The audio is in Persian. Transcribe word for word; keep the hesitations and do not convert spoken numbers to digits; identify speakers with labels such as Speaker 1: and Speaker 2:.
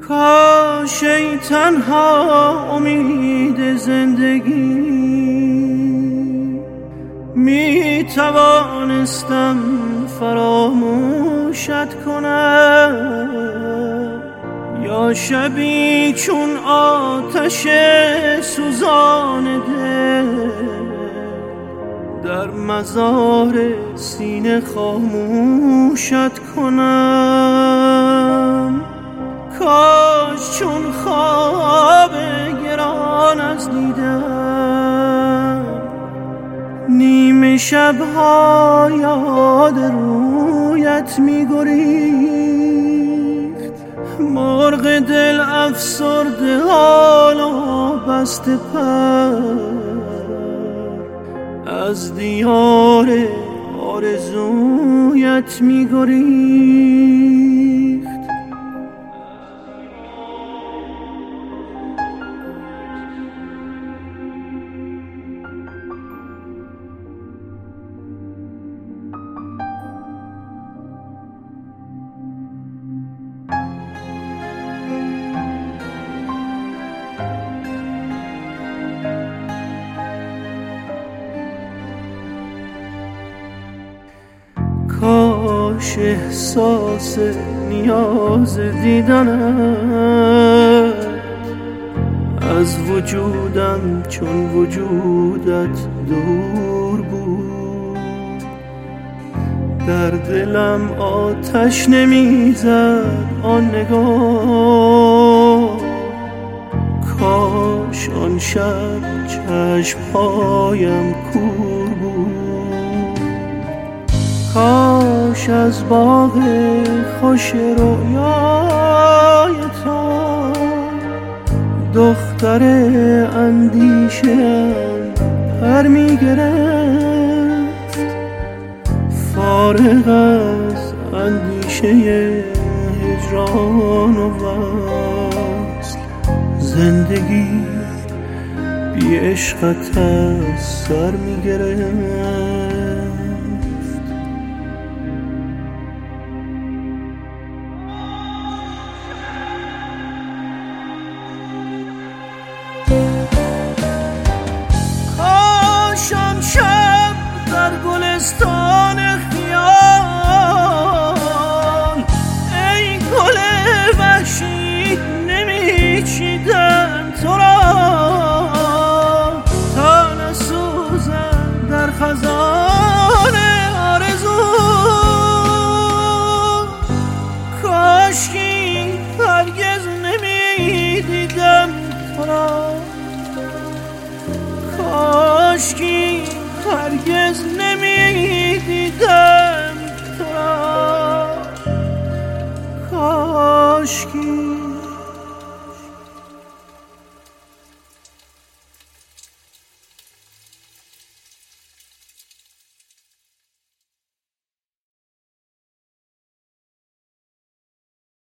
Speaker 1: کاش ای تنها امید زندگی می توانستم فراموشت کنم، یا شبی چون آتش سوزان دل در مزار سینه خاموشت کنم. کاش چون خواب گران از دیدم نیمه شبها یاد رویت می گریخت. مرغ دل افسرده حالا بسته پر از دیار آرزویت می گریخت. کاش احساس نیاز دیدنت از وجودم چون وجودت دور بود. در دلم آتش نمیزد آن نگاه، کاش آن شب چشمهایم کور بود. کاش از باغ خوش رویای تو دختر اندیشه‌ام پر می گرفت. فارغ از اندیشه هجران و وصل، زندگی بی عشقت از سر می گرفت.